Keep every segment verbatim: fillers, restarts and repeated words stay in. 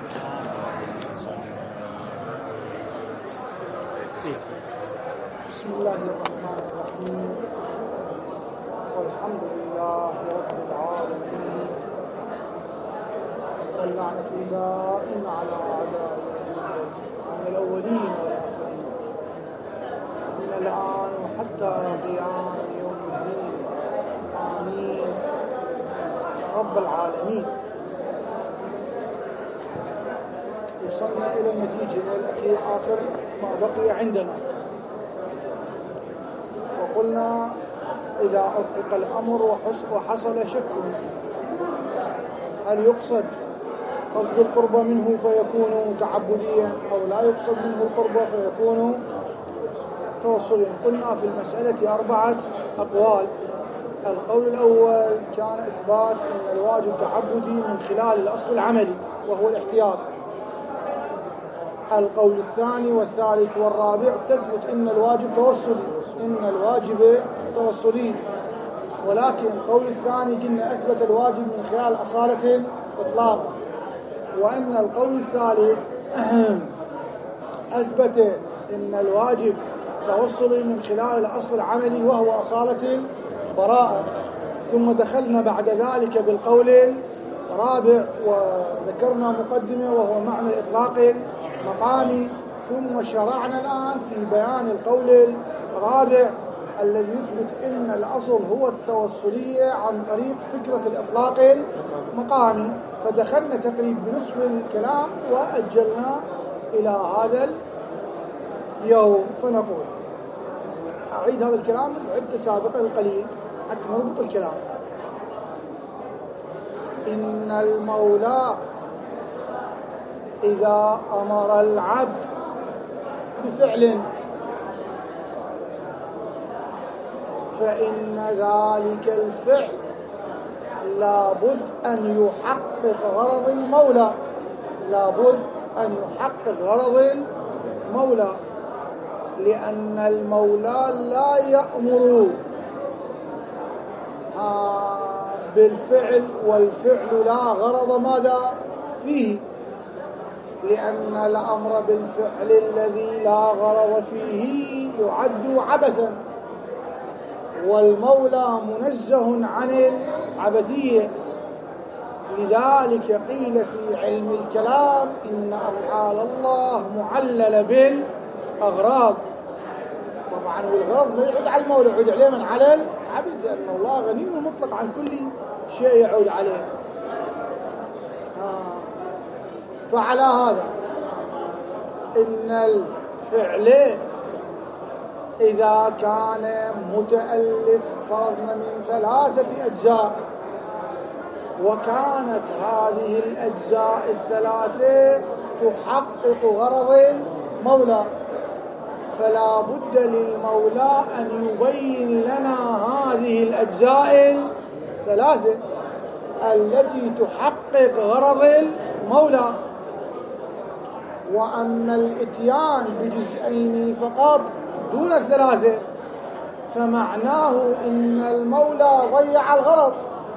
بسم الله الرحمن الرحيم، والحمد لله رب العالمين، واللعنة دائما على أعدائه من الأولين والآخرين من الآن وحتى قيام يوم الدين، آمين رب العالمين. وصلنا إلى النتيجة والأخير آخر ما بقي عندنا، وقلنا إذا أطلق الأمر وحصل شك هل يقصد قصد القربة منه فيكون تعبديا أو لا يقصد منه القربة فيكون توصليا. قلنا في المسألة أربعة أقوال. القول الأول كان إثبات أن الواجب تعبدي من خلال الأصل العملي وهو الاحتياط. القول الثاني والثالث والرابع تثبت أن الواجب توصلي، إن الواجب توصلي، ولكن القول الثاني قلنا أثبت الواجب من خلال أصالة الإطلاق، وأن القول الثالث أثبت أن الواجب توصلي من خلال الأصل العملي وهو أصالة البراءة. ثم دخلنا بعد ذلك بالقول الرابع وذكرنا مقدمة وهو معنى الإطلاق المقامي، ثم شرعنا الآن في بيان القول الرابع الذي يثبت أن الأصل هو التوصلية عن طريق فكرة الإطلاق المقامي. فدخلنا تقريبا بنصف الكلام وأجلنا إلى هذا اليوم. فنقول أعيد هذا الكلام عدة سابقة القليل حتى نربط الكلام. إن المولى إذا أمر العبد بفعل فإن ذلك الفعل لابد أن يحقق غرض المولى، لابد أن يحقق غرض المولى، لأن المولى لا يأمر بالفعل والفعل لا غرض ماذا فيه، لأن الأمر بالفعل الذي لا غرض فيه يعد عبثا، والمولى منزه عن العبثية. لذلك قيل في علم الكلام إن أفعال الله معللة بالأغراض. طبعا والغرض ما يعود على المولى، يعود عليه من على العبد، لأن الله غني مطلق عن كل شيء يعود عليه. آه. فعلى هذا إن الفعل إذا كان متألف فرضنا من ثلاثة أجزاء، وكانت هذه الأجزاء الثلاثة تحقق غرض المولى، فلا بد للمولى أن يبين لنا هذه الأجزاء الثلاثة التي تحقق غرض المولى. وأما الإتيان بجزئين فقط دون الثلاثة فمعناه إن المولى ضيع الغرض،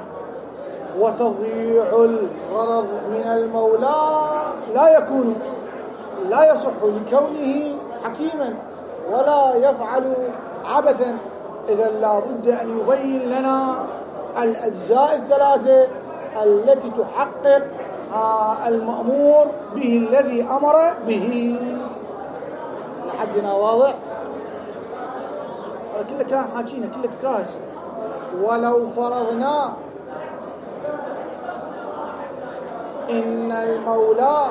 وتضييع الغرض من المولى لا يكون لا يصح لكونه حكيما ولا يفعل عبثا. إذا لا بد أن يبين لنا الأجزاء الثلاثة التي تحقق المأمور به الذي أمر به. لحدنا واضح؟ كله كلام حاكينا، كله تكراس. ولو فرضنا إن المولى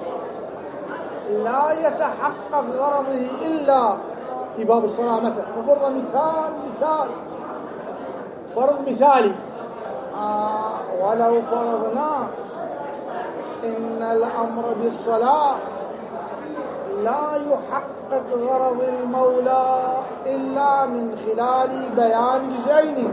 لا يتحقق غرضه إلا في باب الصلاة مثلا، نفرض مثال مثال فرض مثالي. آه ولو فرضنا إن الأمر بالصلاة لا يحقق غرض المولى إلا من خلال بيان جزئين،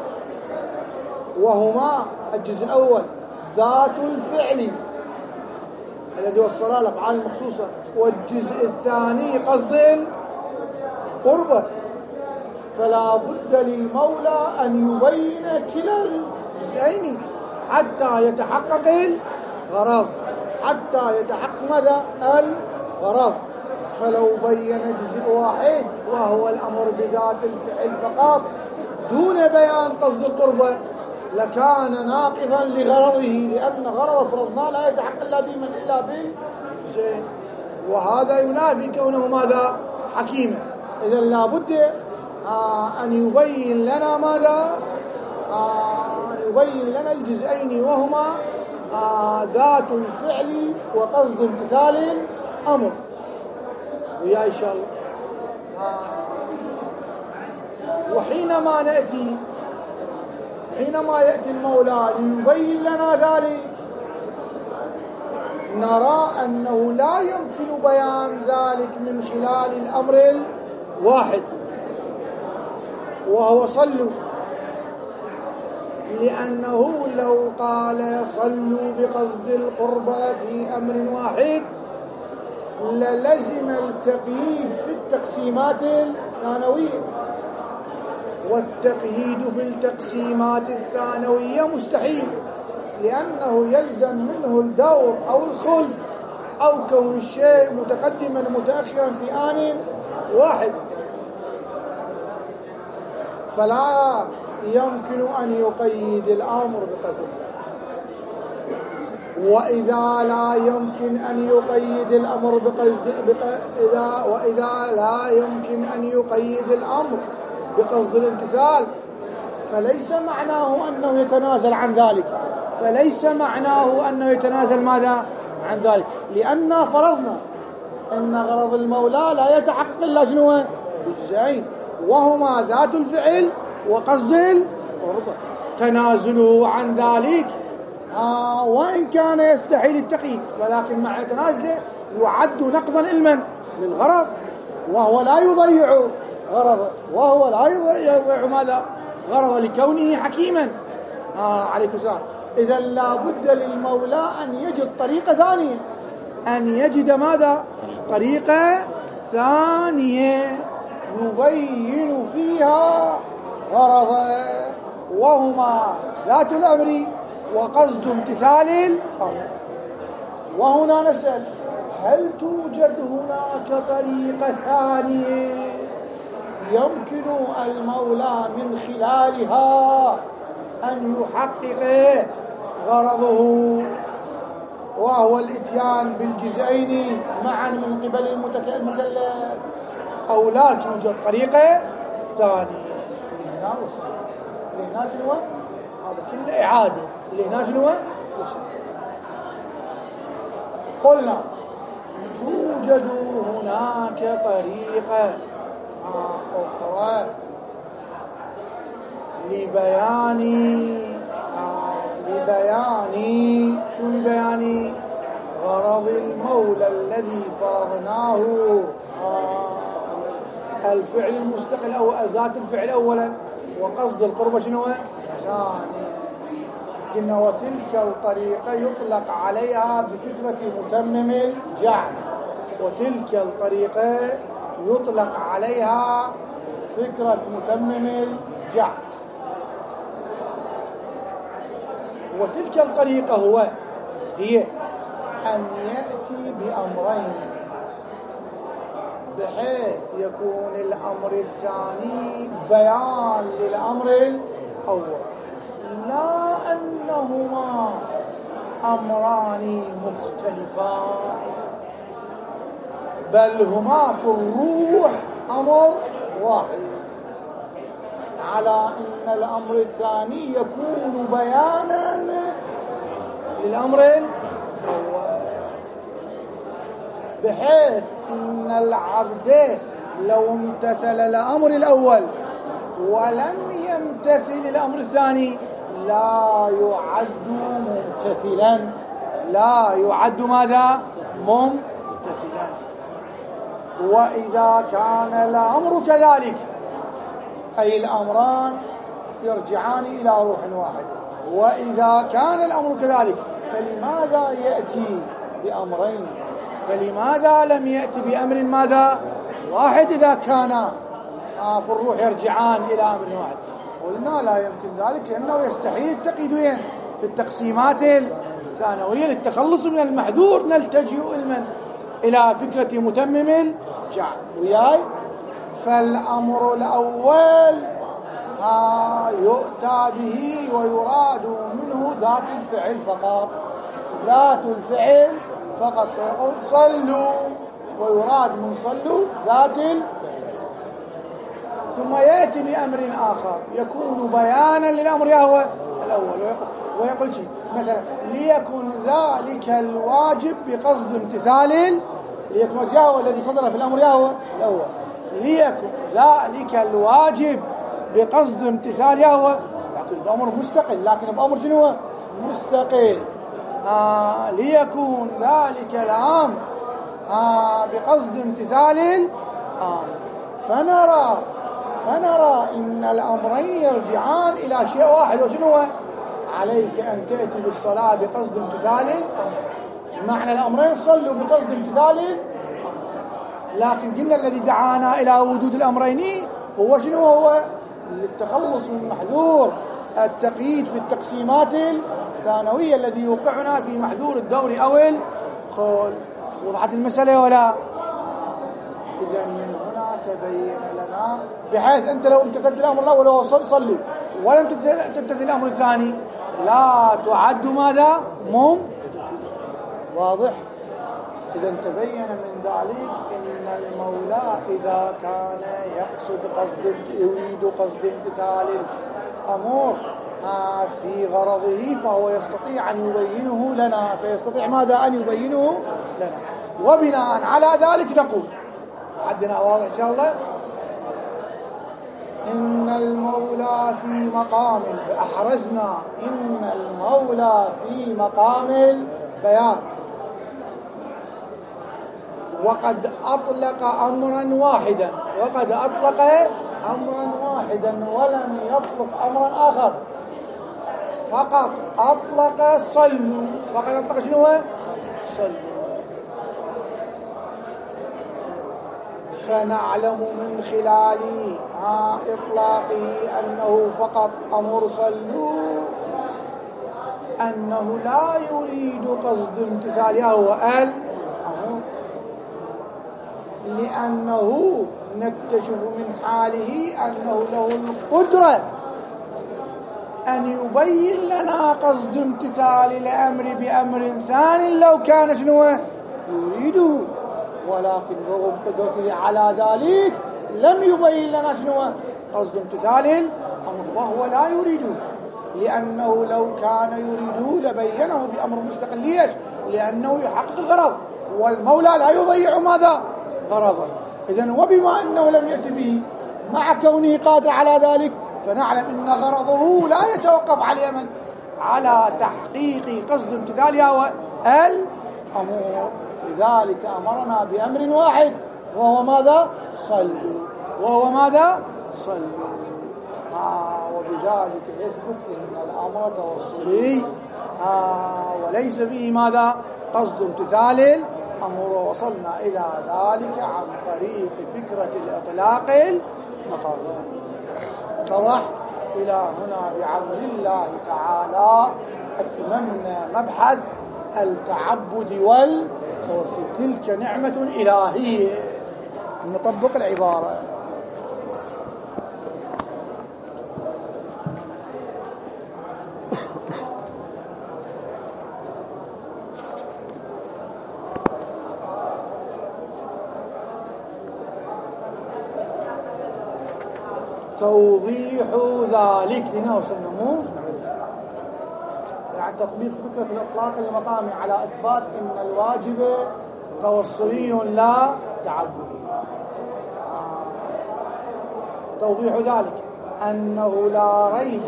وهما الجزء الأول ذات الفعل الذي هو الصلاة الأفعال المخصوصة، والجزء الثاني قصد القربة. فلا بد للمولى أن يبين كلا الجزئين حتى يتحقق الغرض، حتى يتحقق ماذا؟ الغرض. فلو بين جزء واحد وهو الأمر بذات الفعل فقط دون بيان قصد القربة لكان ناقضا لغرضه، لأن غرض فرضنا لا يتحقق إلا بمن إلا بالجزئين، وهذا ينافي كونه ماذا؟ حكيما. إذا لابد آه أن يبين لنا ماذا؟ آه أن يبين لنا الجزئين وهما آه ذات الفعل وقصد امتثال الأمر. ويا إن شاء الله. آه وحينما نأتي حينما يأتي المولى ليبين لنا ذلك نرى أنه لا يمكن بيان ذلك من خلال الأمر الواحد وهو صلوا، لأنه لو قال صلوا بقصد القربى في أمر واحد للزم التقييد في التقسيمات الثانوية، والتقييد في التقسيمات الثانوية مستحيل، لأنه يلزم منه الدور أو الخلف أو كون الشيء متقدما متأخرا في آن واحد، فلا يمكن أن يقيد الأمر بقصد. وإذا لا يمكن أن يقيد الأمر بقصد إذا وإذا لا يمكن أن يقيد الأمر بقصد الامتثال فليس معناه أنه يتنازل عن ذلك، فليس معناه أنه يتنازل ماذا؟ عن ذلك، لأن فرضنا أن غرض المولى لا يتحقق إلا شنو؟ بالجزئين وهما ذات الفعل وقصد القربة. تنازله عن ذلك آه وإن كان يستحيل التقييد، ولكن مع تنازله يعد نقضا علما للغرض، وهو لا يضيع غرضه وهو لا يضيع ماذا؟ غرضه لكونه حكيما. آه عليكم السلام. إذا لا بد للمولى أن يجد طريقة ثانية، أن يجد ماذا؟ طريقة ثانية يبين فيها غرضه وهما ذات الأمر وقصد امتثال الأمر. وهنا نسأل هل توجد هناك طريقة ثانية يمكن المولى من خلالها أن يحقق غرضه وهو الإتيان بالجزئين معا من قبل المكلف، أو لا توجد طريقة ثانية؟ لهنا وصل لهنا شنو؟ هذا كله إعادة. لهنا شنو؟ وصل. قلنا توجد هناك طريقة أخرى لبيان آه لبيان شو لبيان غرض المولى الذي فرضناه آه الفعل المستقل أو ذات الفعل أولا وقصد القربة شنو ثانيا. قلنا وتلك الطريقة يطلق عليها بفكرة متمم الجعل، وتلك الطريقة يطلق عليها فكرة متمم الجعل. وتلك الطريقة هو هي أن يأتي بأمرين بحيث يكون الأمر الثاني بيان للأمر الأول، لا أنهما أمران مختلفان، بل هما في الروح أمر واحد، على أن الأمر الثاني يكون بيانا للأمر الأول، بحيث إن العبد لو امتثل الأمر الأول ولم يمتثل الأمر الثاني لا يعد ممتثلا، لا يعد ماذا؟ ممتثلا. وإذا كان الأمر كذلك أي الأمران يرجعان إلى روح واحد، وإذا كان الأمر كذلك فلماذا يأتي بأمرين؟ فلماذا لم يأتي بأمر ماذا؟ واحد إذا كان في الروح يرجعان إلى أمر واحد؟ قلنا لا يمكن ذلك، لأنه يستحيل التقييد في التقسيمات ثانوية للتخلص من المحذور نلتجئ المن إلى فكرة متمم الجعل وياي. فالأمر الأول ها يؤتى به ويراد منه ذات الفعل فقط، ذات الفعل فقط، فيقول صلوا ويراد من صلوا ذات ال... ثم يأتي بأمر آخر يكون بيانا للأمر هو الأول، ويقول, ويقول مثلا ليكن ذلك الواجب بقصد امتثال، ليكن هو الذي صدر في الأمر هو الأول، ليكن ذلك الواجب بقصد امتثال هو، لكن بأمر مستقل، لكن بأمر شنو مستقل. آه ليكن ذلك الأمر آه بقصد امتثال الأمر. فنرى فنرى إن الأمرين يرجعان إلى شيء واحد، وشنو عليك أن تأتي بالصلاة بقصد امتثال. معنى الأمرين صلوا بقصد امتثال، لكن قلنا الذي دعانا إلى وجود الأمرين هو شنو هو للتخلص من محذور التقييد في التقسيمات الثانوية الذي يوقعنا في محذور الدور أو الخول. وضحت المسألة ولا؟ إذا من هنا تبين لنا بحيث أنت لو امتثلت الأمر الأول وهو صلوا ولم تمتثل الأمر الثاني لا تعد ماذا؟ مم واضح. إذا تبين من ذلك إن المولى إذا كان يقصد قصد يريد قصد امتثال الأمور في غرضه فهو يستطيع أن يبينه لنا، فيستطيع ماذا؟ أن يبينه لنا. وبناء على ذلك نقول عندنا واضح إن شاء الله إن المولى في مقام، أحرزنا إن المولى في مقام البيان وقد أطلق أمرا واحدا، وقد أطلق أمرا واحدا ولم يطلق أمرا آخر، فقط أطلق صلوا، فقط أطلق شنو هو؟ صلوا. فنعلم من خلال إطلاقه أنه فقط أمر صلوا أنه لا يريد قصد امتثالها هو الأمر، لأنه نكتشف من حاله أنه له القدرة أن يبين لنا قصد امتثال الأمر بأمر ثاني لو كان شنو يريده، ولكن رغم قدرته على ذلك لم يبين لنا شنو قصد امتثال الأمر، فهو لا يريده، لأنه لو كان يريده لبينه بأمر مستقل. ليش؟ لأنه يحقق الغرض، والمولى لا يضيع ماذا؟ غرضه. إذن وبما أنه لم يأتي به مع كونه قادر على ذلك فنعلم أن غرضه لا يتوقف على من؟ على تحقيق قصد امتثالها والأمور. لذلك أمرنا بأمر واحد وهو ماذا؟ صلوا، وهو ماذا؟ صلوا. آه وبذلك يثبت أن الأمر توصلي آه وليس به ماذا؟ قصد امتثال الأمر. وصلنا إلى ذلك عن طريق فكرة الإطلاق المقام. طرح إلى هنا بعون الله تعالى أتممنا مبحث التعبد والتوسل. تلك نعمة إلهية. نطبق العبارة. توضيح ذلك. هنا وصلنا مو يعني تطبيق فكرة الإطلاق المقامي على إثبات أن الواجب توصلي لا تعبدي. آه. توضيح ذلك أنه لا ريب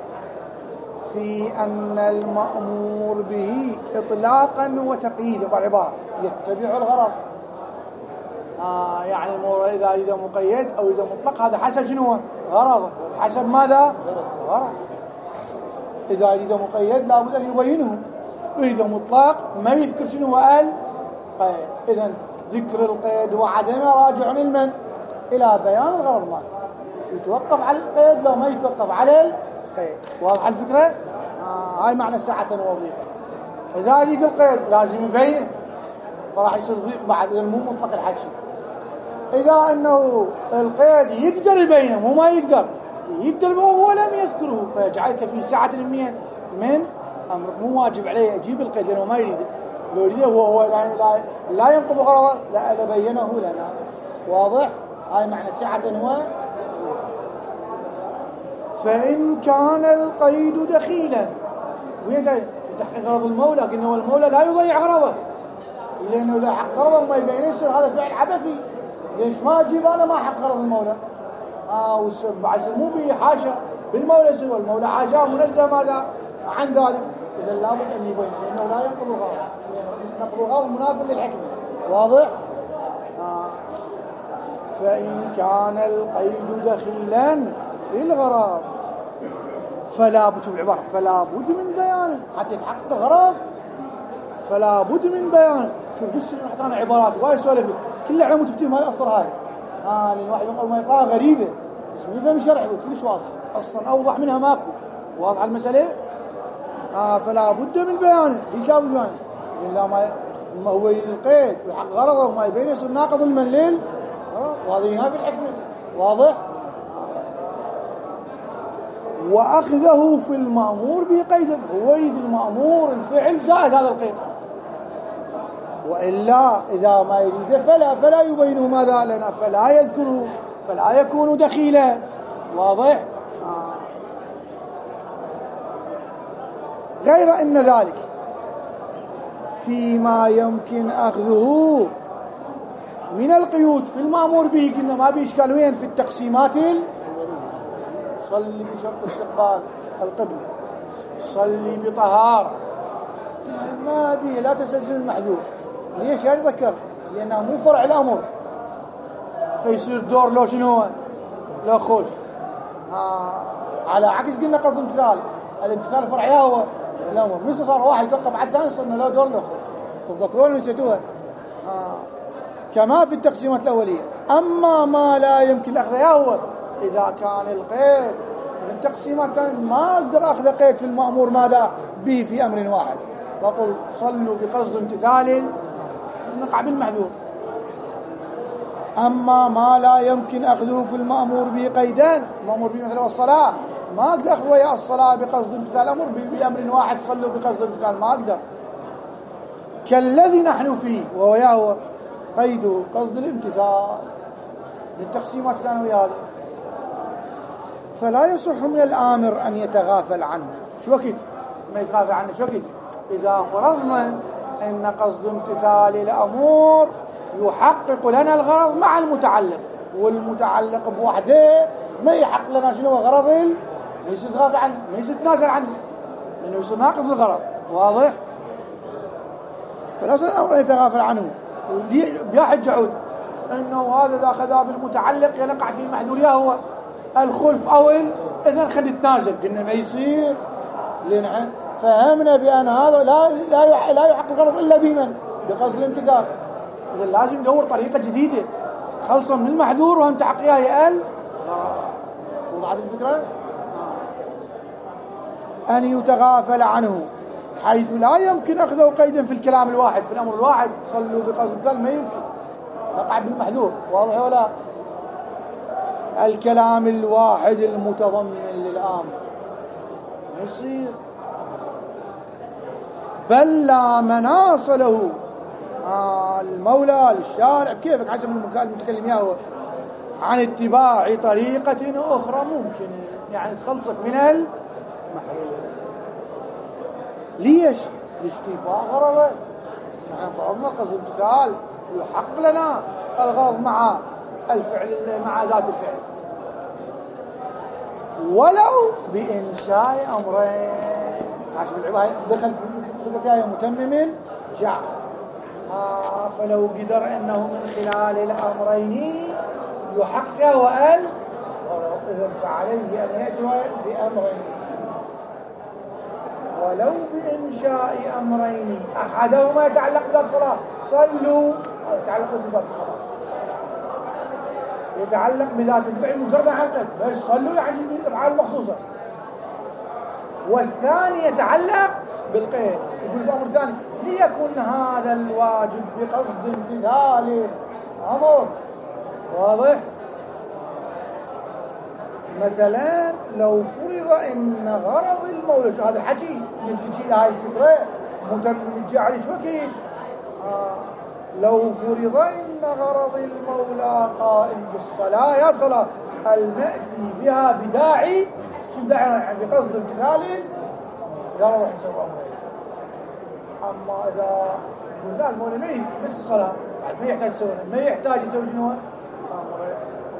في أن المأمور به إطلاقا وتقييدا بالعبارة يتبع الغرض. آه يعني إذا إذا مقيد أو إذا مطلق هذا حسب شنو غرضه، حسب ماذا؟ غرض. إذا إذا مقيد لابد أن يبينه، وإذا مطلق ما يذكر شنو قال قيد. إذن ذكر القيد وعدمه راجع لمن؟ إلى بيان الغرض ماله. يتوقف على القيد لو ما يتوقف على القيد. واضح الفكرة؟ آه هاي معنى ساعة وظيفة. إذا يجي القيد لازم يبينه، فراح يصير ضيق بعد، لأنه مو مطلق الحكي. إذا أنه القيد يقدر يبينه مو ما يقدر، يقدر وهو لم يذكره، فيجعلك في ساعة من من أمرك. مو واجب عليه يجيب القيد لأنه ما يريده، لو يريده هو هو لا, لا, لا ينقض غرضه لا لبينه لنا. واضح؟ هاي معنى سعة و. فإن كان القيد دخيلا، وين تحقيق غرض المولى؟ قلنا هو المولى لا يضيع غرضه، لأنه إذا حق غرضه ما يبين يصير هذا فعل عبثي. ليش ما أجيب أنا ما حق غرض المولى؟ آه بعد مو به حاشا بالمولى سوى، المولى حاشاه منزه ماذا عن ذلك. إذا لابد أن يبين لأنه لا ينقض الغرض، لأنه نقض الغرض منافر للحكمة. واضح؟ آه. فإن كان القيد دخيلا في الغرض فلا بد، العبارة فلا بد من بيانه حتى يتحقق الغرض، فلا بد من بيانه. شوف بس اعطانا عبارات وايد سوالف كلها على متفتهم هاي اصلا هاي اه لان الواحد يقول ما يقرأ غريبه بس ما يفهم الشرح كلش واضح، اصلا اوضح منها ماكو. واضح المساله؟ اه فلا بد من بيانه. ليش لا بد من بيانه؟ الا ما ما هو القيد ويحق غرضه وما يبين يصير ناقض المنلل، وهذا ينافي الحكمه. واضح؟ وأخذه في المأمور بقيد، هو يريد المأمور الفعل زائد هذا القيد، وإلا إذا ما يريده فلا فلا يبينه ماذا لنا، فلا يذكره، فلا يكون دخيلا. واضح؟ آه. غير أن ذلك فيما يمكن أخذه من القيود في المأمور به، قلنا ما بإشكال وين في التقسيمات. صلي بشرط استقبال القبلة، صلي بطهارة، ما به لا تستلزم المحذور. ليش يعني ذكر؟ لأنه مو فرع الأمر، فيصير دور لو شنو لا خلف. آه. على عكس قلنا قصد امتثال، الامتثال فرعي هو الأمر، مثل صار واحد يتوقف على الثاني صرنا لا دور له خلف. تذكرون نسيتوها؟ آه. كما في التقسيمات الأولية. أما ما لا يمكن أخذه هو إذا كان القيد من تقسيمات ما أقدر أخذ قيد في المأمور ماذا به في أمر واحد، فقل صلوا بقصد امتثال نقع بالمحذور. أما ما لا يمكن أخذه في المأمور به قيدان، المأمور به مثلا الصلاة ما أقدر أخذ ويا الصلاة بقصد امتثال أمر بأمر واحد صلوا بقصد امتثال، ما أقدر. كالذي نحن فيه وهو قيد قصد الامتثال من تقسيمات الثانوية هذا، فلا يصح من الآمر أن يتغافل عنه. شو وقت ما يتغافل عنه؟ شو وقت إذا فرضنا أن قصد امتثال الأمور يحقق لنا الغرض مع المتعلق، والمتعلق بوحده ما يحقق لنا شنو غرض، ما يصير يتغافل عنه، ما يصير يتنازل عنه لأنه يصير ناقض الغرض. واضح؟ فلا يصح الأمر أن يتغافل عنه. بيحج عود أنه هذا إذا أخذ بالمتعلق ينقع في محذور هو الخلف أو إذن خلي نتنازل. قلنا ما يصير، لأن فهمنا بأن هذا لا لا لا يحقق الغرض إلا بمن بقصد الامتثال. إذا لازم ندور طريقة جديدة خلصا من المحذور وهم تحقيقها يقل. وضعت الفكرة؟ آه. أن يتغافل عنه حيث لا يمكن أخذه قيدا في الكلام الواحد، في الأمر الواحد صلوا بقصد الامتثال ما يمكن، نقع بالمحذور. واضح ولا؟ الكلام الواحد المتضمن للأمر يصير بل لا مناص له. آه المولى للشارع كيفك حسب المتكلم ياهو عن اتباع طريقة أخرى ممكنة، يعني تخلصك من المحذور. ليش؟ لاستيفاء غرضه، يعني فرضنا قصد امتثال يحق لنا الغرض مع الفعل مع ذات الفعل، ولو بإنشاء أمرين. عشان العبارة دخل في الآية متمم جعل. آه فلو قدر أنه من خلال الأمرين يحقق وأن فعليه أن يأتي بأمرين، ولو بإنشاء أمرين أحدهما يتعلق بذات الصلاة، صلوا يتعلق بذات الصلاة، يتعلق بذات الفعل مجرد حقا بس صلوا يعني بأفعال مخصوصة، والثاني يتعلق بالقيد يقول الأمر الثاني ليكن هذا الواجب بقصد امتثال أمر. واضح؟ مثلا لو فرض ان غرض المولى، هذا الحكي يجي هاي الفكره مترجع على شو اكيد آه. لو فرض ان غرض المولى قائم بالصلاه، يا صلاه المأتي بها بداعي شو داعي يعني بقصد امتثال، يلا راح نسوي امرين. اما اذا قلنا المولى ما يجي بس الصلاه ما يحتاج يسوي ما يحتاج يسوي شنو امرين،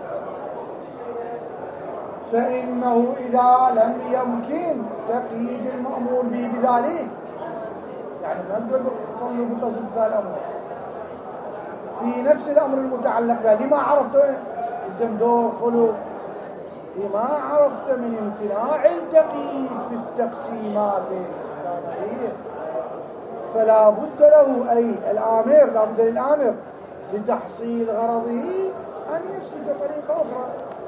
فإنه إذا لم يمكن تقييد المأمور به بذلك، يعني ما نقدر نصلي بقصد امتثال الأمر في نفس الأمر المتعلق به، لما عرفت يلزم دور خلو، لما عرفت من امتناع التقييد في التقسيمات، فلا بد له أي الآمر، لا بد للآمر لتحصيل غرضه أن يسلك طريقة أخرى.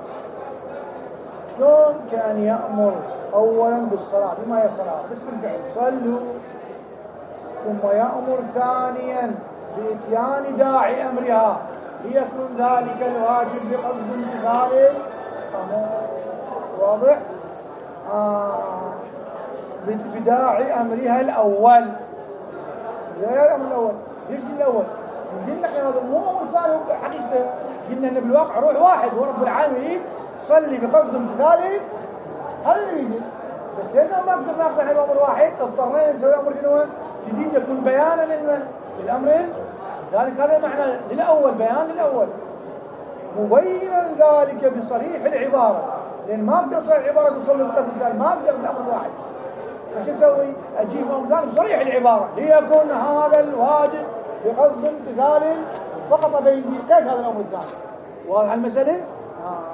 شلون؟ كان يأمر أولا بالصلاة بما هي الصلاة باسم الفعل صلوا، ثم يأمر ثانيا بإتيان داعي أمرها ليكون ذلك الواجب بقصد امتثال الأمر. واضح؟ آه. بداعي أمرها الأول. بداعي الأمر الأول ليش الأول؟ قلنا احنا هذا مو أمر ثاني حقيقة، قلنا إن بالواقع روح واحد هو رب العالمين صلي بقصد امتثاله، هذا يريد. بس لأنه ما قدرنا ناخذ الحين أمر واحد اضطرينا نسوي أمر جديد يكون بيانا للمن للأمر، ذلك هذا معنى للأول، بيان للأول مبينا ذلك بصريح العبارة، لأن ما أقدر أطلع العبارة تصلي بقصد امتثال، ما أقدر بالأمر واحد. ايش اسوي؟ أجيب أمر ثاني بصريح العبارة ليكون هذا الواجب بقصد امتثال فقط بين كيف هذا الأمر الثاني. واضح المسألة؟ آه.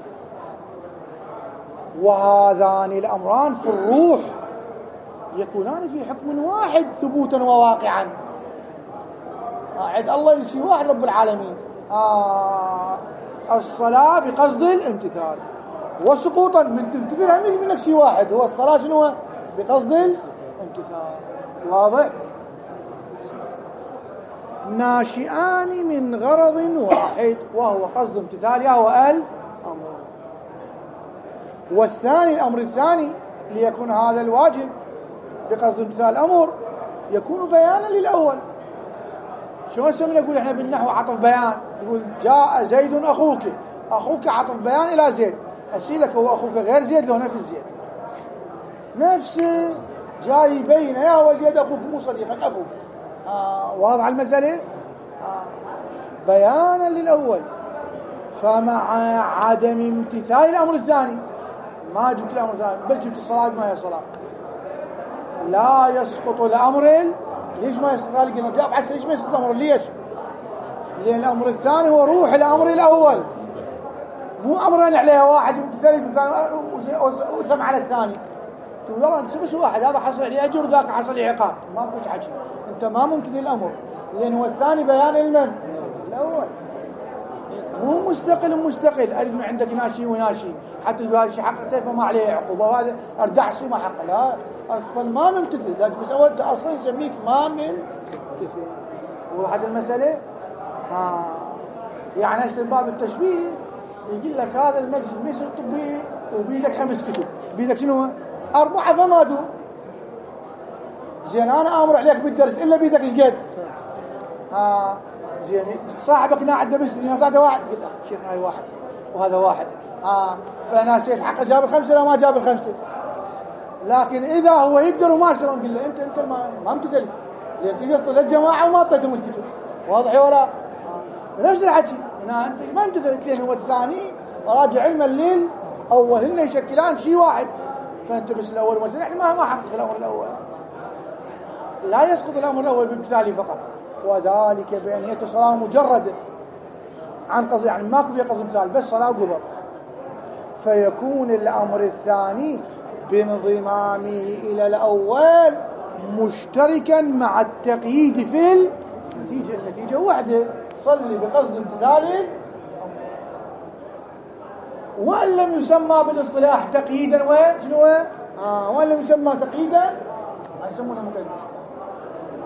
وهذان الأمران في الروح يكونان في حكم واحد ثبوتا وواقعا. عند الله يشي واحد رب العالمين آه الصلاة بقصد الامتثال، وسقوطا من تمتثل هم يجي منك شيء واحد هو الصلاة شنو بقصد الامتثال. واضح؟ ناشئان من غرض واحد وهو قصد امتثال هو الأمر. والثاني الأمر الثاني ليكون هذا الواجب بقصد امتثال الأمر يكون بيانا للأول. شو اسمه نقول احنا بالنحو عطف بيان، يقول جاء زيد أخوك، أخوك عطف بيان إلى زيد، أسئلك هو أخوك غير زيد له نفس زيد نفسه جاي بين يا وزيد أخوك مو صديقك أخوك. آه واضح المسألة؟ آه بيانا للأول. فمع عدم امتثال الأمر الثاني ما جبت الأمر الثاني بل جبت الصلاة ما هي صلاة، لا يسقط الأمر. ليش ما يسقط؟ قال لك جاب عسى ليش ما يسقط الأمر؟ ليش؟ لأن الأمر الثاني هو روح الأمر الأول، مو أمرين عليه واحد امتثال الثاني وثم على الثاني تقول والله انت بس واحد هذا حصل عليه أجر وذاك حصل عليه عقاب، ما كنت حكي أنت ما ممتثل الأمر، لأن هو الثاني بيان المن الأول مو مستقل مستقل أريد من عندك ناشي وناشي حتى تقول هذا الشيء حقته فما عليه عقوبة وهذا أردع شيء ما حقه، لا أصلا ما ممتثل، لكن بس أول أصلا يسميك ما ممتثل. وهذه المسألة آه. يعني هسه باب التشبيه يقول لك هذا المسجد ميسر طبي وبيدك خمس كتب، بيدك شنو؟ أربعة فما دو زين أنا آمر عليك بالدرس إلا بيدك إيش قد؟ آه زين صاحبك ناعد بس الناس هذا واحد قلت له شيخنا هاي واحد وهذا واحد آه فأنا سيد حقه جاب الخمسة لا ما جاب الخمسة، لكن إذا هو يقدر وما سوى نقول له أنت أنت ما ما امتثلت لأن تقدر طلعت جماعة وما أعطيتهم الكتب. واضح ولا؟ آه. نفس الحكي هنا أنت ما امتثلت لأن هو الثاني راجع علم الليل أول هن يشكلان شيء واحد، فأنت بس الأول ما نحن ما ما حقق الأمر الأول، لا يسقط الأمر الأول بامتثاله فقط، وذلك بأن هي صلاة مجرد عن قصد يعني ماكو بها قصد مثال بس صلاة قبر، فيكون الأمر الثاني بانضمامه إلى الأول مشتركا مع التقييد في النتيجة. النتيجة واحدة صلي بقصد امتثال، وأن لم يسمى بالاصطلاح تقييدا وشنو آه وأن لم يسمى تقييدا ما يسمونه مقيد.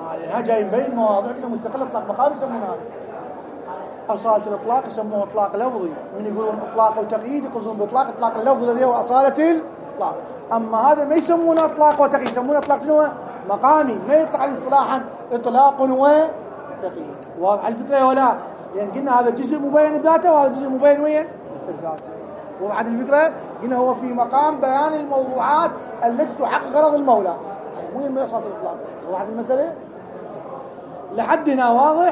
لأنها جاي مبين مواضيع كده مستقلة إطلاق مقام يسمونها أصالة الإطلاق يسموه إطلاق لفظي. من يقولون إطلاق وتقييد يقصدون بإطلاق إطلاق اللفظ الذي هو أصالة الإطلاق. أما هذا ما يسمونه إطلاق وتقييد، يسمونه إطلاق شنو؟ مقامي، ما يطلق عليه اصطلاحا إطلاق وتقييد. واضح الفكرة ولا؟ لأن قلنا هذا جزء مبين بذاته وهذا جزء مبين وين؟ بذاته. وبعد الفكرة قلنا هو في مقام بيان الموضوعات التي تحقق غرض المولى، مو من أصالة الإطلاق. وبعد المسألة لحد هنا واضح؟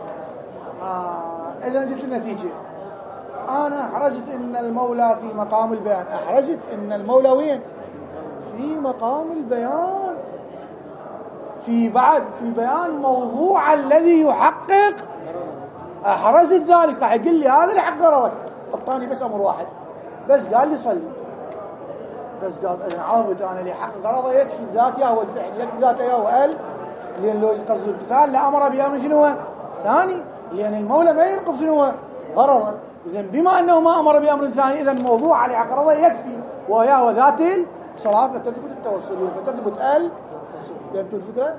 آه. إذا جت النتيجة، أنا أحرجت إن المولى في مقام البيان، أحرجت إن المولى وين؟ في مقام البيان، في بعد في بيان موضوع الذي يحقق. أحرجت ذلك، راح يقول لي هذا اللي حق غرضك، الثاني بس أمر واحد بس، قال لي صلي بس، قال إذا عرفت أنا اللي حق غرضه يكفي الذات يا هو الفعل، يكفي ذاته يا هو ال، لأن لو قصد الامتثال لأمر بأمر شنو ثاني، لأن المولى ما ينقض شنو غرضه. إذن بما أنه ما أمر بأمر ثاني، إذن موضوع على حق غرضه يكفي ويا هو ذات الصلاة، فتثبت التوسلية، فتثبت ال. فهمتوا الفكرة؟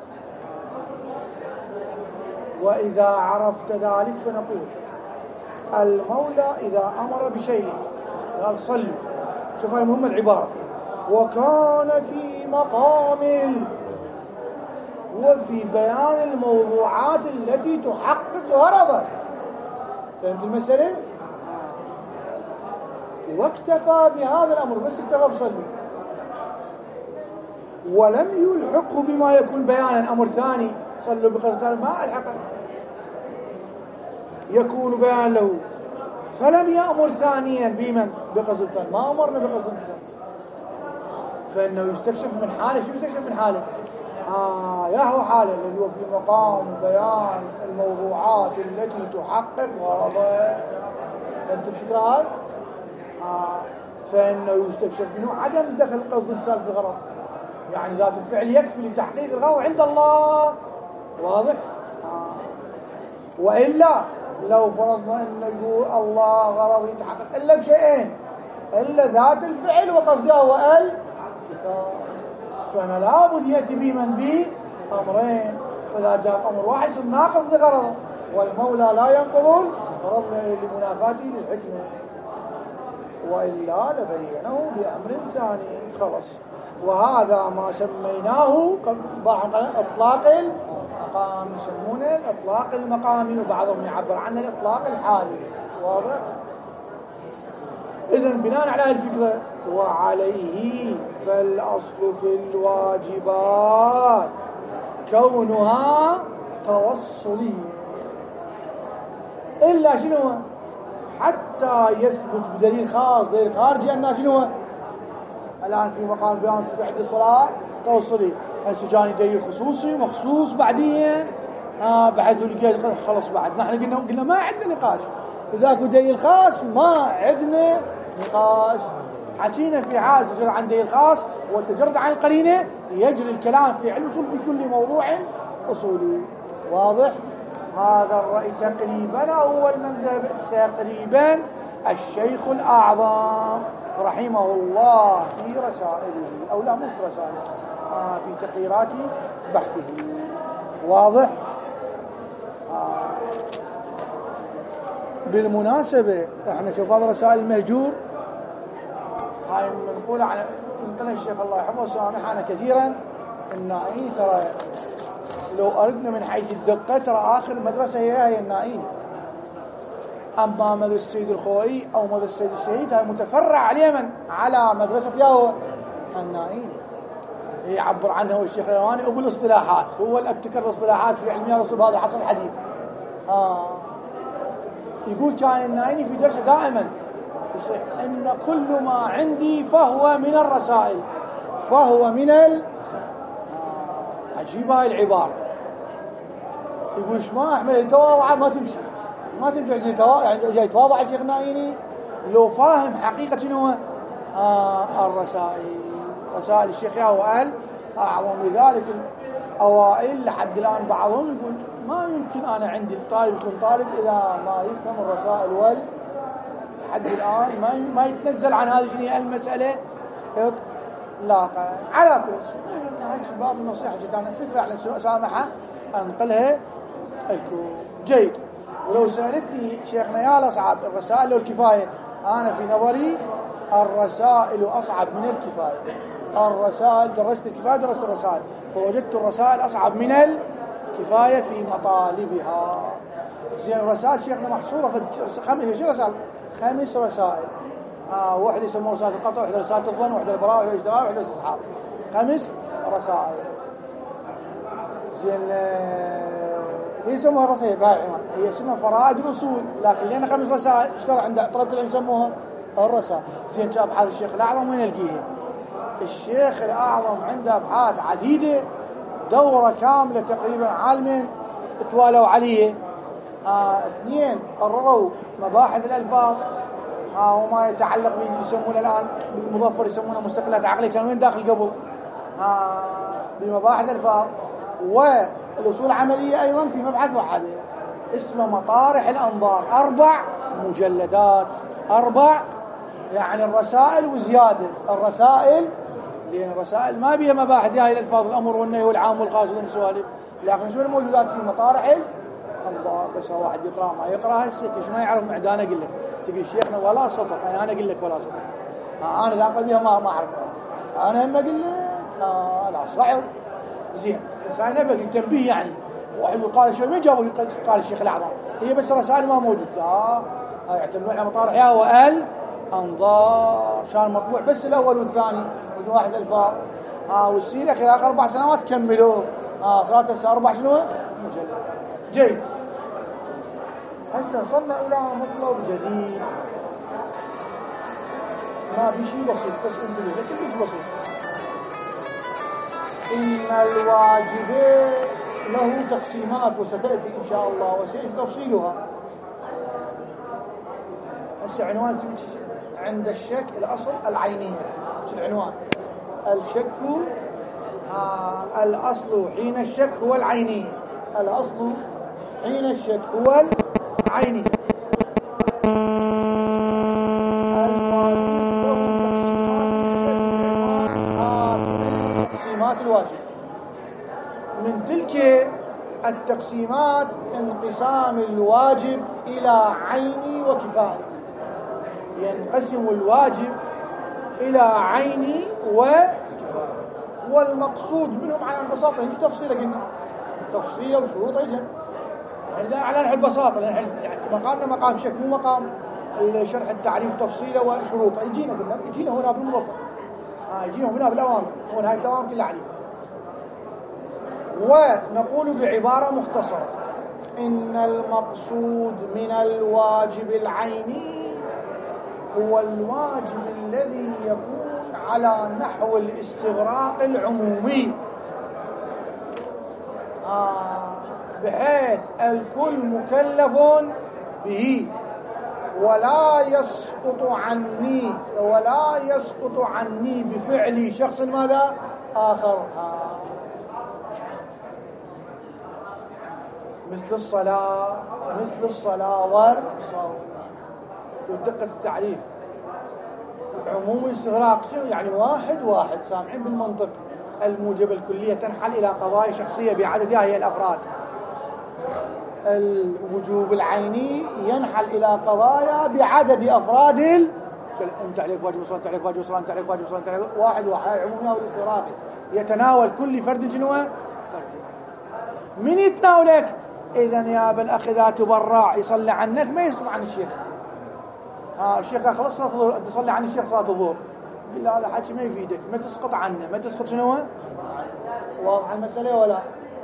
وإذا عرفت ذلك فنقول المولى إذا أمر بشيء قال صلوا، شوف هاي مهمة العبارة، وكان في مقام وفي بيان الموضوعات التي تحقق غرضه. فهمت المسألة؟ واكتفى بهذا الأمر، بس اكتفى بصلوا، ولم يلحقه بما يكون بيانا أمر ثاني، صلوا بقصد ما الحق يكون بيان له، فلم يأمر ثانيا بمن بقصد الثاني، ما أمرنا بقصد الثاني، فإنه يستكشف من حاله. شو يستكشف من حاله؟ آه يا هو حاله الذي هو في مقام بيان الموضوعات التي تحقق غرضه. فهمت الفكرة هذه؟ آه فإنه يستكشف منه عدم دخل قصد الثالث في الغرض، يعني ذات الفعل يكفي لتحقيق الغرض عند الله. واضح؟ آه. وإلا لو فرضنا أن يقول الله غرض يتحقق إلا بشيئين، إلا ذات الفعل وقصده هو ال، فأنا لابد يأتي بمن به أمرين، فإذا جاء أمر واحد يصير ناقض لغرضه، والمولى لا ينقض غرض لمنافاته للحكمة، وإلا لبينه بأمر ثاني. خلص. وهذا ما سميناه إطلاق المقام، يسمونه الإطلاق المقامي، وبعضهم يعبر عنه الإطلاق الحالي. واضح؟ إذن بناء على الفكرة وعليه فالأصل في الواجبات كونها توصلية، إلا شنو حتى يثبت بدليل خاص دليل خارجي أنها شنو الآن في مقام بيان في بعد الصلاة توصلي، هسه جاني دليل خصوصي مخصوص بعدين آه بحيث اللي خلص بعد نحن قلنا قلنا ما عندنا نقاش، إذاك دليل خاص ما عندنا نقاش. حكينا في حال تجرد عن دليل خاص والتجرد عن القرينة يجري الكلام في علم الأصول في كل موضوع أصولي. واضح؟ هذا الرأي تقريبا هو المذهب تقريبا الشيخ الأعظم رحمه الله في رسائله، أو لا مو في رسائله آه في تقريرات بحثه. واضح؟ آه بالمناسبة احنا شوف هذا رسائل المهجور هاي منقولة عن انقلها الشيخ الله يحفظه وسامحنا كثيرا النائين. ترى لو أردنا من حيث الدقة ترى آخر مدرسة هي هي النائين، أما مدرسة السيد الخوئي أو مدرسة السيد الشهيد هاي متفرع على اليمن على مدرسة ياهو النائين، يعبر عنه الشيخ الرواني أبو الاصطلاحات، هو اللي ابتكر الاصطلاحات في علمية رسول هذا العصر الحديث. آه يقول كان النائين في درسه دائما يصيح إن كل ما عندي فهو من الرسائل، فهو من ال آه عجيبة هاي العبارة. يقول إيش ما أحمل التواضع ما تمشي ما تمشي يعني جاي يتواضع الشيخ النائيني لو فاهم حقيقة شنو آه الرسائل. رسائل الشيخ ياهو قال أعظم لذلك الأوائل لحد الآن بعضهم يقول ما يمكن أنا عندي الطالب يكون طالب إذا ما يفهم الرسائل وال لحد الآن ما ما يتنزل عن هذه شنو المسألة إطلاقا. على كل شيء هاي باب النصيحة جدا فكرة على سامحة أنقلها الكل. جيد. ولو سألتني شيخنا يا الأصعب الرسائل والكفاية، أنا في نظري الرسائل أصعب من الكفاية. الرسائل درست الكفاية درست الرسائل، فوجدت الرسائل أصعب من الكفاية في مطالبها. زين الرسائل شيخنا محصورة في خمس رسائل خمس رسائل آه واحدة يسموها رسالة القطع، واحدة رسالة الظن، واحدة البراءة، واحدة الاجتماع، واحدة الاستصحاب. خمس رسائل. زين هي يسموها رسائل بهاي العنوان، هي اسمها فرائد الأصول، لكن لأن خمس رسائل اشترى عند طلبة العلم يسموها الرسائل. زين أبحاث الشيخ الأعظم وين نلقيها؟ الشيخ الأعظم عنده أبحاث عديدة، دورة كاملة تقريبا عالمين توالوا عليه. آه اثنين قرروا مباحث الألفاظ آه وما يتعلق يسمونه الآن بالمظفر يسمونه مستقلات عقلية، كان وين داخل قبل آه بمباحث الألفاظ. والأصول العملية أيضا في مبحث واحد اسمه مطارح الأنظار، أربع مجلدات، أربع يعني الرسائل وزيادة. الرسائل لأن الرسائل ما بيها مباحث هاي الألفاظ الأمر والنهي والعام والخاص والسوالف، لكن شو الموجودات في مطارح الأنظار. بس واحد يقرأ ما يقرأ هسه كش ما يعرف معدان أقول لك تقول شيخنا ولا سطر، أنا أنا أقول لك ولا سطر آه أنا لا أقرأ بيها ما ما أعرف أنا هم أقول لك آه لا صعب. زين بس أنا بقى تنبيه يعني واحد يقال شو مين جابوا قال الشيخ الأعظم هي بس رسائل ما موجود لا يعتمدون على مطارح يا وال أنظار شان مطبوع بس الأول والثاني بدون واحد الألفاظ آه والسيرة خلال أربع سنوات كملوا آه صارت هسه أربع شنو مجلد. جيد. هسه وصلنا إلى مطلب جديد ما بشيء بسيط بس انتبه لك كلش بسيط. إن الواجب له تقسيمات وستأتي إن شاء الله وسيأتي تفصيلها. هسه عنوان عند الشك الأصل العينية. شو العنوان؟ الشك آه الأصل حين الشك هو العينية. الأصل حين الشك هو العينية. تقسيمات الواجب. من تلك التقسيمات انقسام الواجب إلى عيني وكفاية. ينقسم الواجب إلى عيني وكفاية، والمقصود منهم على البساطة هيك تفصيلة قلنا تفصيلة وشروط أيضا يعني على نحو البساطة يعني مقامنا مقام شك مو مقام شرح التعريف تفصيلة وشروط. يجينا قلنا يجينا هنا بالمضبط آه يجينا هنا بالأوامر هنا هاي الأوامر كلها عليه. ونقول بعبارة مختصرة إن المقصود من الواجب العيني هو الواجب الذي يكون على نحو الاستغراق العمومي آه بحيث الكل مكلف به ولا يسقط عني ولا يسقط عني بفعل شخص ماذا آخر آه مثل الصلاة مثل الصلاة والصوم. ودقة التعريف عموم الاستغراق يعني واحد واحد سامعين بالمنطق. الموجب الكلية تنحل إلى قضايا شخصية بعددها هي الأفراد. الوجوب العيني ينحل إلى قضايا بعدد أفراد ال... أنت عليك واجب الصلاة، أنت عليك واجب الصلاة، أنت عليك واجب الصلاة، أنت عليك واحد واحد عمومها والاستغراقي يتناول كل فرد شنو فرد. من يتناولك؟ إذن يا ابن أخي إذا تبرع يصلي عنك ما يسقط عن الشيخ. ها الشيخ خلص صلاة الظهر تصلي عن الشيخ صلاة الظهر بالله هذا حكي ما يفيدك ما تسقط عنه ما تسقط شنو واضح المسألة ولا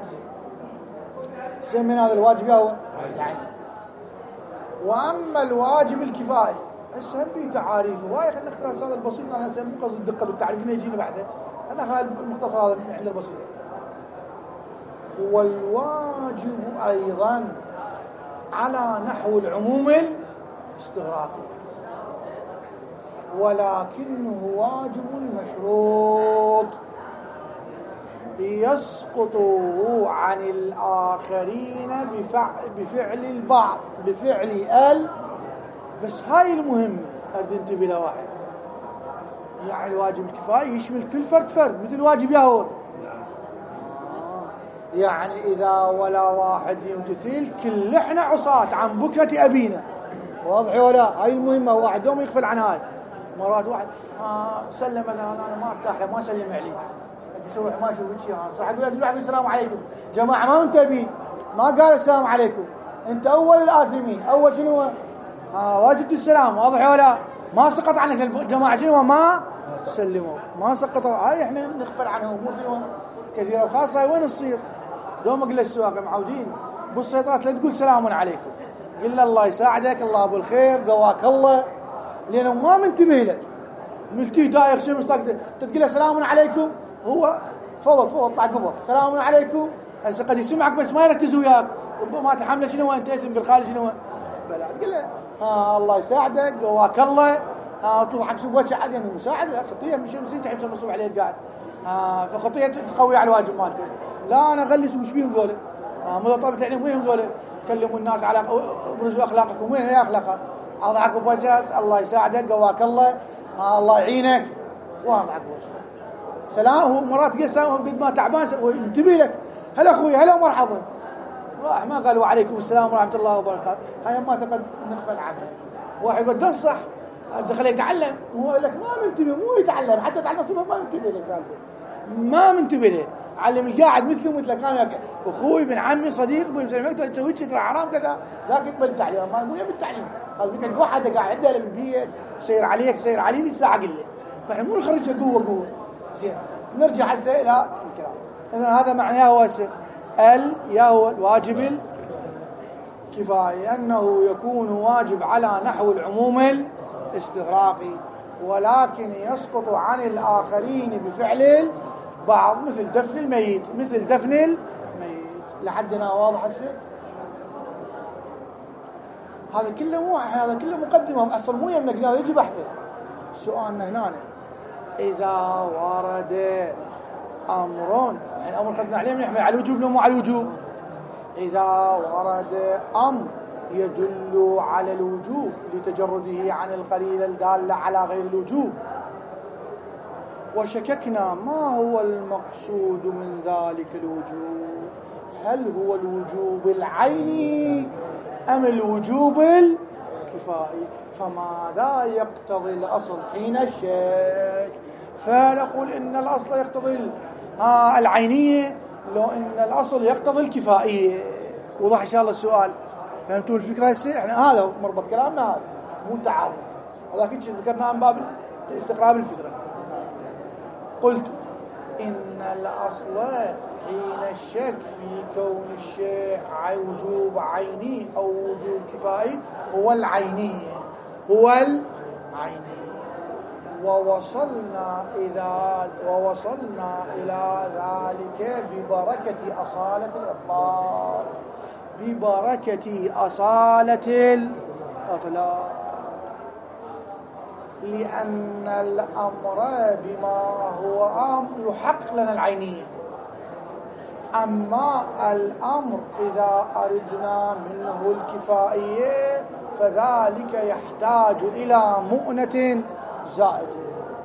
زين من هذا الواجب هو يعني. وأما الواجب الكفاية هسه هم به تعاريفه وهاي خلينا نخلص هذا البسيط. أنا هسه مو قصد الدقة بالتعريف إنه يجينا بعدين خلينا نخلص المختصر هذا عند البسيط. والواجب أيضا على نحو العموم الاستغراقي ولكنه واجب مشروط يسقط عن الآخرين بفعل, بفعل البعض بفعل ال بس هاي المهم أرد انتبه لها واحد يعني الواجب الكفاية يشمل كل فرد فرد مثل واجب ياهو يعني إذا ولا واحد يمتثل كل إحنا عصاة عن بكرة أبينا. واضح ولا؟ هاي المهمة، واحد دوم يغفل عن هاي. مرات واحد آه سلم مثلا أنا ما ارتاح له ما سلم عليه، يسوي ما يشوف وجهي صح، يقول لك السلام عليكم جماعة ما منتبهين، ما قال السلام عليكم، أنت أول الآثمين. أول شنو؟ آه واجب السلام. واضح ولا؟ ما سقط عنك الجماعة شنو ما سلموا، ما سقطوا. هاي إحنا نغفل عنهم مو شنو كثيرة، وخاصة وين تصير دوم أقول السواق معودين بالسيطرات لا تقول سلام عليكم، قل الله يساعدك الله بالخير قواك الله، لأنه ما منتبه لك. ملتي دايق شيء مستقبل تقول له سلام عليكم، هو تفضل تفضل طلع قبر سلام عليكم، هسه قد يسمعك بس ما يركز وياك، ربما تحمله شنو انت بالخارج شنو بلا تقول له ها الله يساعدك قواك الله، ها تضحك شوف وجه عاد يعني مساعده خطيه مش مسين تحب تنصب عليه قاعد، ها فخطيه تقوي على الواجب مالته. لا انا اغلس وش بيهم ذولا، ها مو طلبت عليهم وين ذولا، كلموا الناس على ابرزوا اخلاقكم وين هي اخلاقك، اضحك بوجهك الله يساعدك قواك الله، ها الله يعينك واضحك بوجهك. سلام هو مرات قال سلام قد ما تعبان وانتبه لك هلا اخوي هلا مرحبا، راح ما قال وعليكم السلام ورحمه الله وبركاته، هاي ما تقد نغفل عنها. واحد يقول تنصح دخل يتعلم وهو يقول لك ما منتبه، مو يتعلم حتى يتعلم صفه ما منتبه لسالفه، ما منتبه له، علم القاعد مثله مثلك انا اخوي ابن عمي صديق ابن سلمك تسوي شيء حرام كذا ذاك يقبل التعليم، ما مو يبي التعليم، قال بدك واحد قاعد عنده بالبيت سير عليك سير علي الساعه قل له، فاحنا مو نخرجها قوه قوه. زين نرجع هسه الى الكلام. اذا هذا معناه هو ال يا هو الواجب الكفائي، انه يكون واجب على نحو العموم الاستغراقي، ولكن يسقط عن الاخرين بفعل بعض مثل دفن الميت، مثل دفن الميت. لحدنا واضح هسه؟ هذا كله مو هذا كله مقدمه، اصلا مو يمنا يجي بحثه. سؤالنا هنا اذا ورد امر، يعني الامر خذنا عليه نحمل على الوجوب لو مو على الوجوب، اذا ورد امر يدل على الوجوب لتجرده عن القليل الدال على غير الوجوب، وشككنا ما هو المقصود من ذلك الوجوب، هل هو الوجوب العيني أم الوجوب الكفائي، فماذا يقتضي الأصل حين الشك؟ فنقول إن الأصل يقتضي العينية لو إن الأصل يقتضي الكفائية. وضح إن شاء الله السؤال، فهمتوا الفكرة هسه؟ إحنا هذا مربط كلامنا هذا مو تعارض، هذا كل شيء ذكرناه من باب استقراب الفكرة. قلت إن الأصل حين الشك في كون الشيء وجوب عيني أو وجوب كفائي هو العيني، هو العيني. ووصلنا إلى ووصلنا إلى ذلك ببركة أصالة الإطلاق، ببركة أصالة الإطلاق، لأن الأمر بما هو أمر يحقق لنا العينية. أما الأمر إذا أردنا منه الكفائية فذلك يحتاج إلى مؤنة زائدة،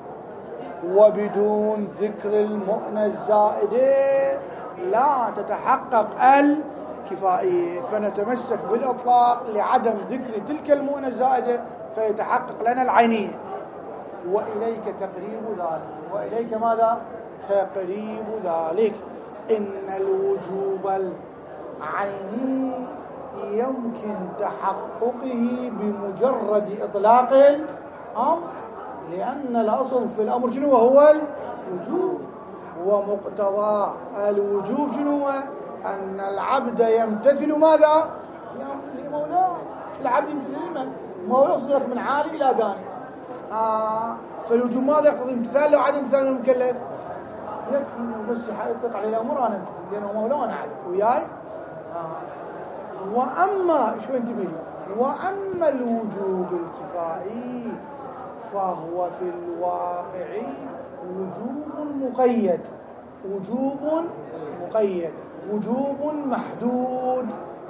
وبدون ذكر المؤنة الزائدة لا تتحقق الكفائية، فنتمسك بالإطلاق لعدم ذكر تلك المؤنة الزائدة فيتحقق لنا العينية. وإليك تقريب ذلك، وإليك ماذا؟ تقريب ذلك. إن الوجوب العيني يمكن تحققه بمجرد إطلاق الأمر، لأن الأصل في الأمر شنو هو؟ الوجوب، ومقتضى الوجوب شنو هو؟ أن العبد يمتثل ماذا؟ لمولاه. العبد يمتثل لمن؟ مولاه يصدرك من عالي إلى داني. آه فالوجوب ماذا يقتضي؟ امتثال لو عدم امتثال المكلف يكفي انه بس يطلق عليه الامر انا امتثل لانه مولاه انا عبد وياي. آه. واما شو انتبه لي، واما الوجوب الكفائي فهو في الواقع وجوب مقيد، وجوب مقيد، وجوب محدود،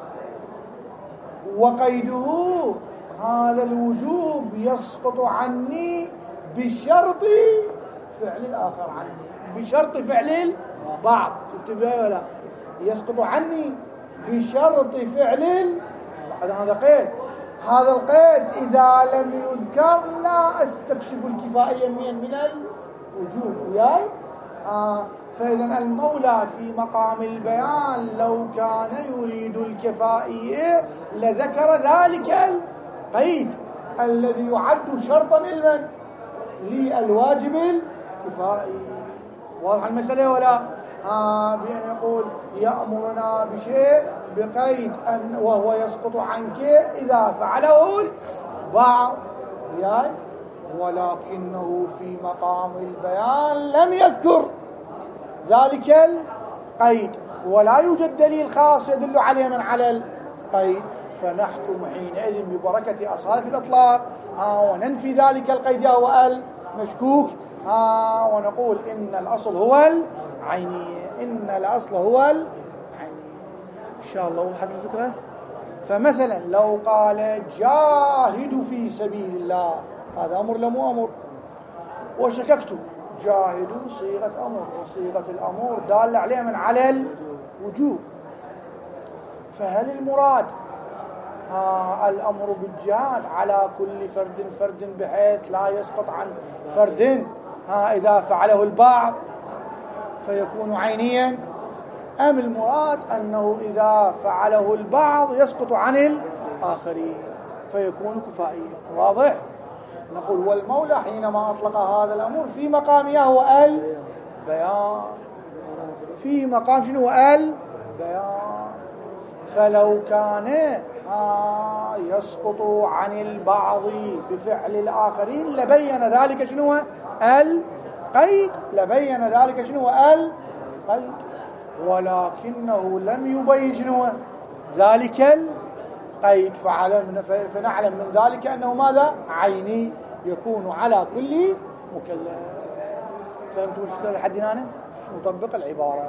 وقيده هذا الوجوب يسقط عني بشرط فعل الآخر عني، بشرط فعل البعض. انتبهوا ولا؟ يسقط عني بشرط فعل. هذا قيد. هذا القيد إذا لم يذكر لا أستكشف الكفائية من الوجود وياي. آه فإذا المولى في مقام البيان لو كان يريد الكفائية لذكر ذلك القيد الذي يعد شرطا لمن؟ للواجب الكفائي. واضح المسألة ولا؟ آه بأن يقول يأمرنا بشيء بقيد أن وهو يسقط عنك إذا فعله البعض يعني، ولكنه في مقام البيان لم يذكر ذلك القيد ولا يوجد دليل خاص يدل عليه من على القيد، فنحكم حينئذ ببركة أصالة الإطلاق آه وننفي ذلك القيد هو المشكوك آه ونقول إن الأصل هو العيني. إن الأصل هو العيني. إن شاء الله وضحت الفكرة. فمثلا لو قال جاهدوا في سبيل الله، هذا أمر لم أمر، وشككت جاهدوا صيغة أمر، وصيغة الأمر دال عليه من على الوجوب، فهل المراد ها الأمر بالجهاد على كل فرد فرد بحيث لا يسقط عن فرد ها إذا فعله البعض فيكون عينيا، أم المراد أنه إذا فعله البعض يسقط عن الآخرين فيكون كفائيا؟ واضح؟ نقول والمولى حينما أطلق هذا الأمر في مقامه هو البيان، في مقام شنو هو البيان. فلو كان يسقط عن البعض بفعل الآخرين لبين ذلك شنو هو القيد، لبين ذلك شنو هو القيد، ولكنه لم يبين شنو هو ذلك القيد، فعلم فنعلم من ذلك أنه ماذا؟ عيني، يكون على كل مكلف. فهمتوا الفكرة لحد هنا؟ نطبق العبارة.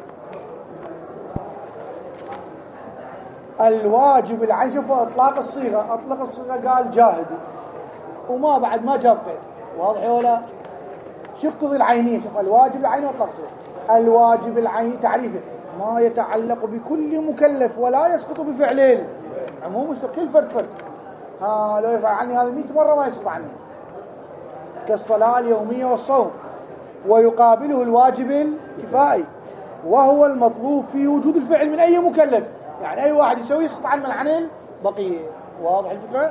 الواجب العين، شوفوا اطلاق الصيغه، اطلق الصيغه قال جاهدوا وما بعد ما جاب قيد، واضح ولا؟ شو يقتضي العينيه؟ شوف الواجب العيني واطلق الصيغه. الواجب العيني تعريفه ما يتعلق بكل مكلف ولا يسقط بفعله، عموم كل فرد فرد ها لو يفعل عني هذا مئة مره ما يسقط عني، كالصلاه اليوميه والصوم، ويقابله الواجب الكفائي وهو المطلوب في وجود الفعل من اي مكلف، يعني أي واحد يسوي يسقط عنه العن البقية. واضح الفكرة؟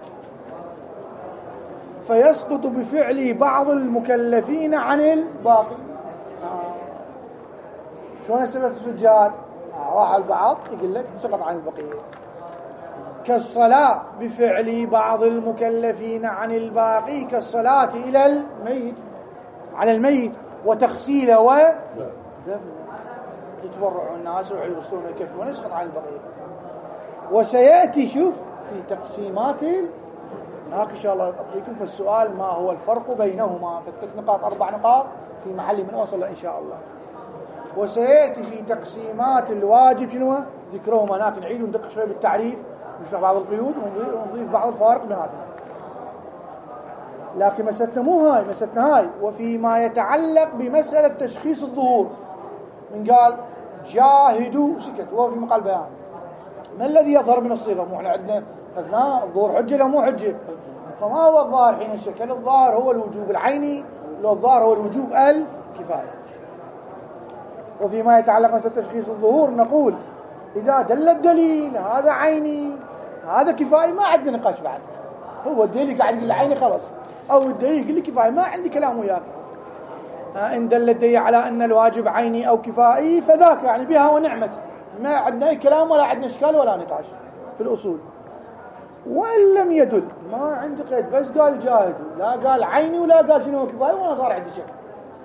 فيسقط بفعله بعض المكلفين عن الباقي. آه. شلون يثبت السجاد؟ آه. واحد البعض يقول لك سقط عن البقية. كالصلاة بفعل بعض المكلفين عن الباقي كالصلاة إلى الميت على الميت وتغسيله ودفنه، يتبرعوا الناس ويغسلون ويكفون يسقط عن البقية. وسيأتي شوف في تقسيمات هناك إن شاء الله أعطيكم في السؤال ما هو الفرق بينهما، في الثلاث نقاط أربع نقاط في محل من أوصل إن شاء الله. وسيأتي في تقسيمات الواجب شنو ذكرهم هناك، نعيد وندقق شوي بالتعريف نشرح بعض القيود ونضيف بعض الفوارق بيناتهم، لكن مسألتنا مو هاي، مسألتنا هاي وفيما يتعلق بمسألة تشخيص الظهور. من قال جاهدوا سكت وهو في مقال بيان، ما الذي يظهر من الصيغة؟ مو احنا عندنا خذنا الظهور حجة لو مو حجة، فما هو الظاهر حين الشكل؟ الظاهر هو الوجوب العيني، لو الظاهر هو الوجوب الكفاية. وفيما يتعلق مثل تشخيص الظهور نقول إذا دل الدليل هذا عيني هذا كفاية ما عندنا نقاش بعد، هو الدليل قاعد يقول عيني خلاص، أو الدليل يقول لي كفاية ما عندي كلام وياك. إن دل الدليل على أن الواجب عيني أو كفائي فذاك يعني بها ونعمت، ما عندنا أي كلام ولا عندنا إشكال ولا نقاش في الأصول. وإن لم يدل ما عندي قيد، بس قال جاهدوا لا قال عيني ولا قال شنو كفاية ولا صار عندي شك،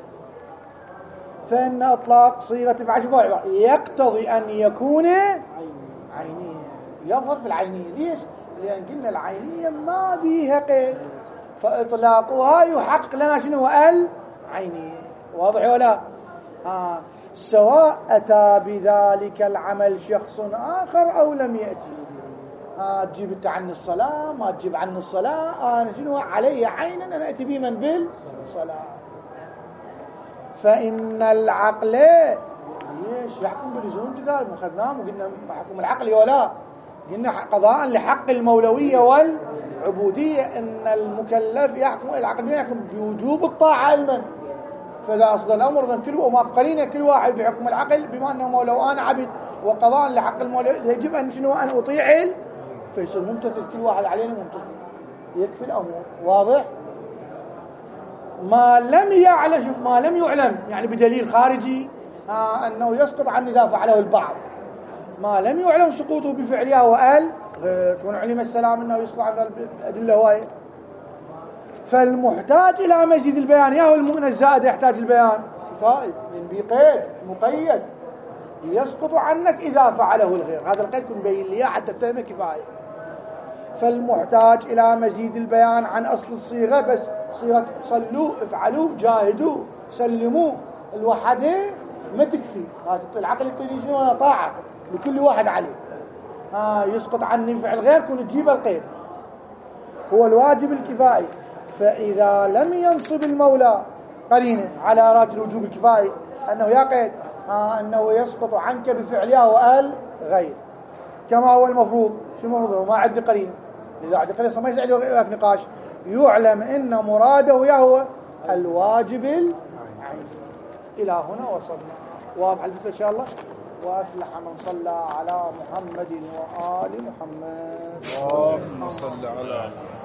فإن إطلاق صيغة العشبة يقتضي أن يكون عيني، يظهر في العينية. ليش؟ لأن قلنا العينية ما بيها قيد، فإطلاقها يحقق لنا شنو العيني. واضح ولا؟ آه. سواء أتى بذلك العمل شخص آخر أو لم يأتي، آه تجيب أنت عن الصلاة ما تجيب عن الصلاة، أنا آه شنو علي عينا أنا أتي بمن بالصلاة. فإن العقل ليش يحكم بلزوم جدال؟ ما اخذناه وقلنا حكم العقل ولا قلنا قضاء لحق المولويه والعبوديه ان المكلف يحكم العقل يحكم بوجوب الطاعه علما. فاذا اصل الامر ذن كل ومقرين كل واحد بحكم العقل بما انه مولى وانا عبد وقضاء لحق المولى يجب ان شنو ان اطيع فيصير ممتثل كل واحد علينا ممتثل يكفي الامور. واضح؟ ما لم يعلم شوف ما لم يعلم يعني بدليل خارجي آه انه يسقط عن اذا فعله البعض. ما لم يعلم سقوطه بفعلها وقال غير شلون علم السلام انه يسقط عن الادله هوايه. فالمحتاج الى مزيد البيان يا هو المؤنة الزائد يحتاج البيان كفايه لان بقيد مقيد يسقط عنك اذا فعله الغير. هذا القيد كن بين لي حتى تفهم كفايه. فالمحتاج الى مزيد البيان عن اصل الصيغه بس صيغه صلوا افعلوا جاهدوا سلموا الوحده ما تكفي. هذا العقل يطيني شنو طاعه لكل واحد عليه. ها يسقط عني فعل غير كن تجيب القيد هو الواجب الكفائي. فاذا لم ينصب المولى قرينه على رات الوجوب الكفائي انه يا قيد ها انه يسقط عنك بفعلها وقال غير كما هو المفروض. شو المفروض؟ ما عندي قرينه. اذا عندي قرينه ما يساعد وياك نقاش يعلم ان مراده يهو الواجب العيني. الى هنا وصلنا. واضح الفكره ان شاء الله. وافلح من صلى على محمد وآل محمد. اللهم صل على